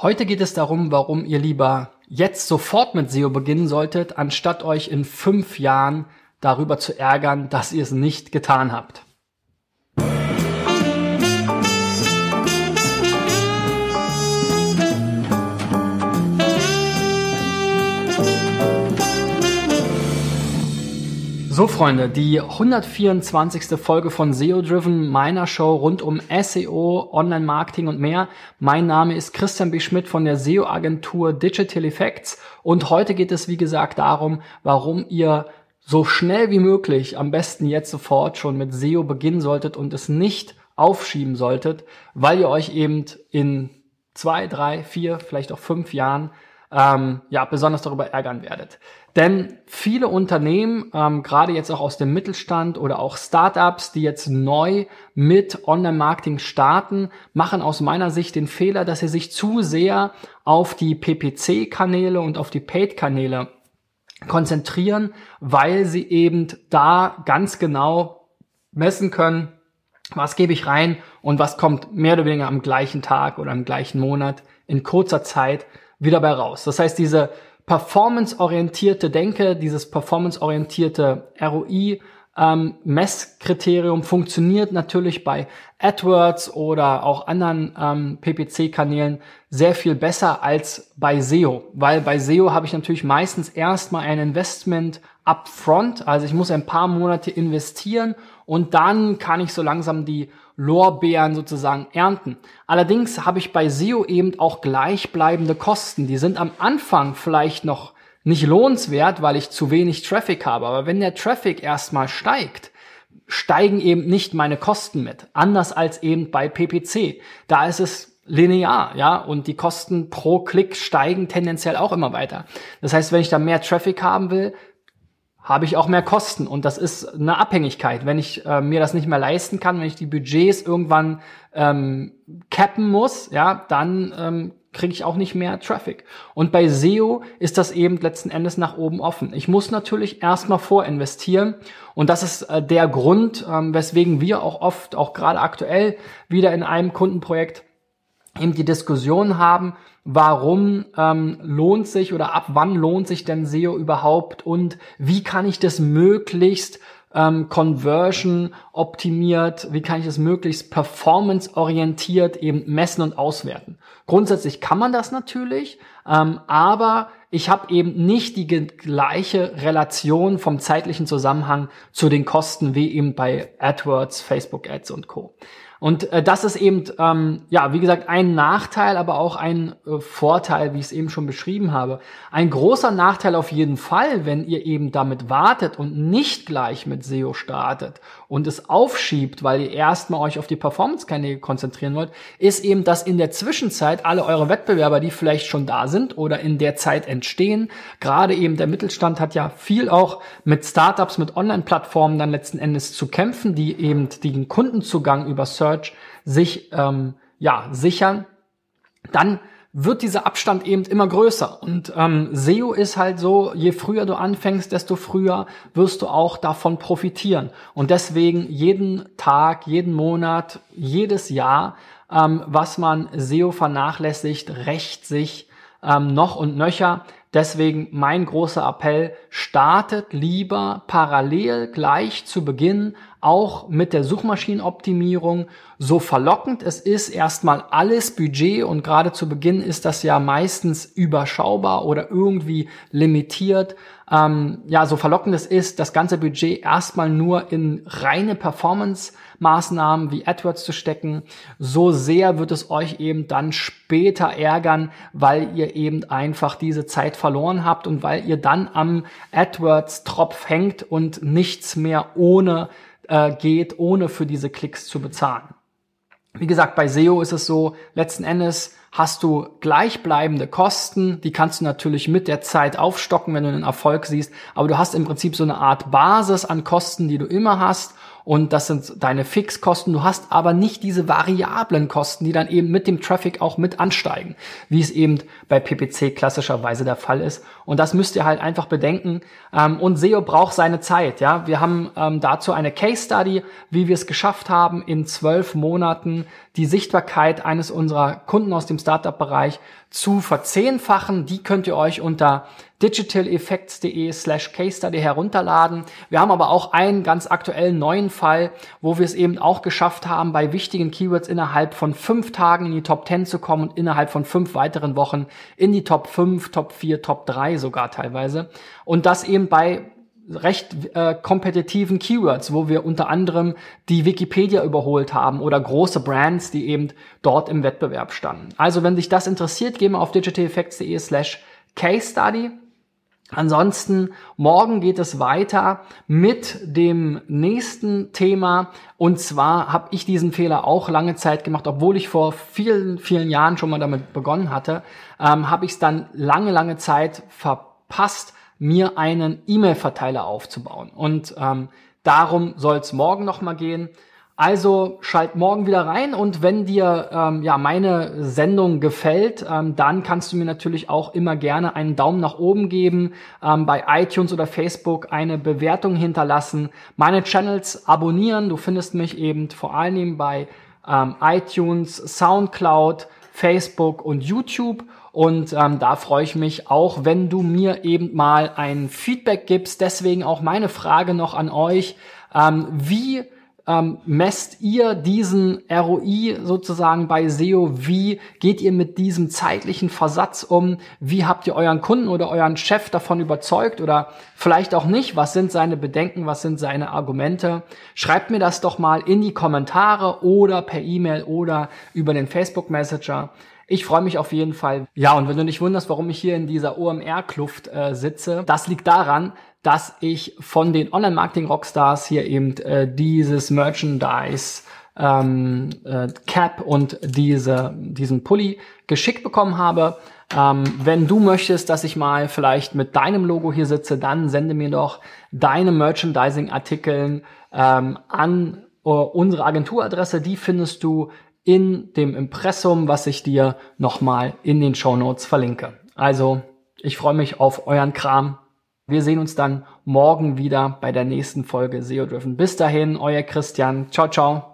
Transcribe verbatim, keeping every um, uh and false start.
Heute geht es darum, warum ihr lieber jetzt sofort mit S E O beginnen solltet, anstatt euch in fünf Jahren darüber zu ärgern, dass ihr es nicht getan habt. So Freunde, die hundertvierundzwanzigste Folge von S E O Driven, meiner Show rund um S E O, Online-Marketing und mehr. Mein Name ist Christian B. Schmidt von der S E O-Agentur Digital Effects und heute geht es wie gesagt darum, warum ihr so schnell wie möglich, am besten jetzt sofort schon mit S E O beginnen solltet und es nicht aufschieben solltet, weil ihr euch eben in zwei, drei, vier, vielleicht auch fünf Jahren ähm, ja besonders darüber ärgern werdet. Denn viele Unternehmen, ähm, gerade jetzt auch aus dem Mittelstand oder auch Startups, die jetzt neu mit Online-Marketing starten, machen aus meiner Sicht den Fehler, dass sie sich zu sehr auf die P P C-Kanäle und auf die Paid-Kanäle konzentrieren, weil sie eben da ganz genau messen können, was gebe ich rein und was kommt mehr oder weniger am gleichen Tag oder im gleichen Monat in kurzer Zeit wieder bei raus. Das heißt, diese performance-orientierte Denke, dieses performance-orientierte R O I-Messkriterium ähm, funktioniert natürlich bei AdWords oder auch anderen ähm, P P C-Kanälen sehr viel besser als bei S E O, weil bei S E O habe ich natürlich meistens erstmal ein Investment upfront, also ich muss ein paar Monate investieren und dann kann ich so langsam die Lorbeeren sozusagen ernten. Allerdings habe ich bei S E O eben auch gleichbleibende Kosten. Die sind am Anfang vielleicht noch nicht lohnenswert, weil ich zu wenig Traffic habe. Aber wenn der Traffic erstmal steigt, steigen eben nicht meine Kosten mit. Anders als eben bei P P C. Da ist es linear, ja, und die Kosten pro Klick steigen tendenziell auch immer weiter. Das heißt, wenn ich da mehr Traffic haben will, habe ich auch mehr Kosten und das ist eine Abhängigkeit. Wenn ich äh, mir das nicht mehr leisten kann, wenn ich die Budgets irgendwann ähm, cappen muss, ja, dann ähm, kriege ich auch nicht mehr Traffic. Und bei S E O ist das eben letzten Endes nach oben offen. Ich muss natürlich erstmal vorinvestieren und das ist äh, der Grund, ähm, weswegen wir auch oft, auch gerade aktuell wieder in einem Kundenprojekt eben die Diskussion haben, warum ähm, lohnt sich oder ab wann lohnt sich denn S E O überhaupt und wie kann ich das möglichst ähm, conversion optimiert, wie kann ich das möglichst performance orientiert eben messen und auswerten. Grundsätzlich kann man das natürlich, ähm, aber ich habe eben nicht die gleiche Relation vom zeitlichen Zusammenhang zu den Kosten wie eben bei AdWords, Facebook Ads und Co. Und äh, das ist eben, ähm, ja, wie gesagt, ein Nachteil, aber auch ein äh, Vorteil, wie ich es eben schon beschrieben habe. Ein großer Nachteil auf jeden Fall, wenn ihr eben damit wartet und nicht gleich mit S E O startet und es aufschiebt, weil ihr erstmal euch auf die Performance-Kanäle konzentrieren wollt, ist eben, dass in der Zwischenzeit alle eure Wettbewerber, die vielleicht schon da sind oder in der Zeit entstehen, gerade eben der Mittelstand hat ja viel auch mit Startups, mit Online-Plattformen dann letzten Endes zu kämpfen, die eben den Kundenzugang über Search sich ähm, ja sichern, dann wird dieser Abstand eben immer größer. Und ähm, S E O ist halt so, je früher du anfängst, desto früher wirst du auch davon profitieren. Und deswegen jeden Tag, jeden Monat, jedes Jahr, ähm, was man S E O vernachlässigt, rächt sich ähm, noch und nöcher. Deswegen mein großer Appell, startet lieber parallel gleich zu Beginn auch mit der Suchmaschinenoptimierung. So verlockend es ist, erstmal alles Budget und gerade zu Beginn ist das ja meistens überschaubar oder irgendwie limitiert. Ähm, ja, so verlockend es ist, das ganze Budget erstmal nur in reine Performance-Maßnahmen wie AdWords zu stecken, so sehr wird es euch eben dann später ärgern, weil ihr eben einfach diese Zeit verloren habt und weil ihr dann am AdWords-Tropf hängt und nichts mehr ohne äh, geht, ohne für diese Klicks zu bezahlen. Wie gesagt, bei S E O ist es so, letzten Endes hast du gleichbleibende Kosten, die kannst du natürlich mit der Zeit aufstocken, wenn du einen Erfolg siehst, aber du hast im Prinzip so eine Art Basis an Kosten, die du immer hast und das sind deine Fixkosten. Du hast aber nicht diese variablen Kosten, die dann eben mit dem Traffic auch mit ansteigen, wie es eben bei P P C klassischerweise der Fall ist. Und das müsst ihr halt einfach bedenken. Und S E O braucht seine Zeit. Ja, wir haben dazu eine Case Study, wie wir es geschafft haben, in zwölf Monaten die Sichtbarkeit eines unserer Kunden aus dem Startup-Bereich zu verzehnfachen. Die könnt ihr euch unter digitaleffects.de slash case study herunterladen. Wir haben aber auch einen ganz aktuellen neuen Fall, wo wir es eben auch geschafft haben, bei wichtigen Keywords innerhalb von fünf Tagen in die Top zehn zu kommen und innerhalb von fünf weiteren Wochen in die Top fünf, Top vier, Top drei sogar teilweise. Und das eben bei recht äh, kompetitiven Keywords, wo wir unter anderem die Wikipedia überholt haben oder große Brands, die eben dort im Wettbewerb standen. Also wenn dich das interessiert, geh mal auf digitaleffects.de slash case study. Ansonsten, morgen geht es weiter mit dem nächsten Thema. Und zwar habe ich diesen Fehler auch lange Zeit gemacht, obwohl ich vor vielen, vielen Jahren schon mal damit begonnen hatte, ähm, habe ich es dann lange, lange Zeit verpasst, mir einen E-Mail-Verteiler aufzubauen. Und ähm, darum soll es morgen nochmal gehen. Also schalt morgen wieder rein und wenn dir ähm, ja meine Sendung gefällt, ähm, dann kannst du mir natürlich auch immer gerne einen Daumen nach oben geben, ähm, bei iTunes oder Facebook eine Bewertung hinterlassen, meine Channels abonnieren. Du findest mich eben vor allen Dingen bei ähm, iTunes, SoundCloud, Facebook und YouTube. Und ähm, da freue ich mich auch, wenn du mir eben mal ein Feedback gibst. Deswegen auch meine Frage noch an euch. Ähm, wie ähm, messt ihr diesen R O I sozusagen bei S E O? Wie geht ihr mit diesem zeitlichen Versatz um? Wie habt ihr euren Kunden oder euren Chef davon überzeugt oder vielleicht auch nicht? Was sind seine Bedenken? Was sind seine Argumente? Schreibt mir das doch mal in die Kommentare oder per E-Mail oder über den Facebook Messenger. Ich freue mich auf jeden Fall. Ja, und wenn du dich wunderst, warum ich hier in dieser O M R-Kluft äh, sitze, das liegt daran, dass ich von den Online-Marketing-Rockstars hier eben äh, dieses Merchandise ähm, äh, Cap und diese diesen Pulli geschickt bekommen habe. Ähm, wenn du möchtest, dass ich mal vielleicht mit deinem Logo hier sitze, dann sende mir doch deine Merchandising-Artikeln ähm, an uh, unsere Agenturadresse. Die findest du in dem Impressum, was ich dir nochmal in den Shownotes verlinke. Also, ich freue mich auf euren Kram. Wir sehen uns dann morgen wieder bei der nächsten Folge S E O Driven. Bis dahin, euer Christian. Ciao, ciao.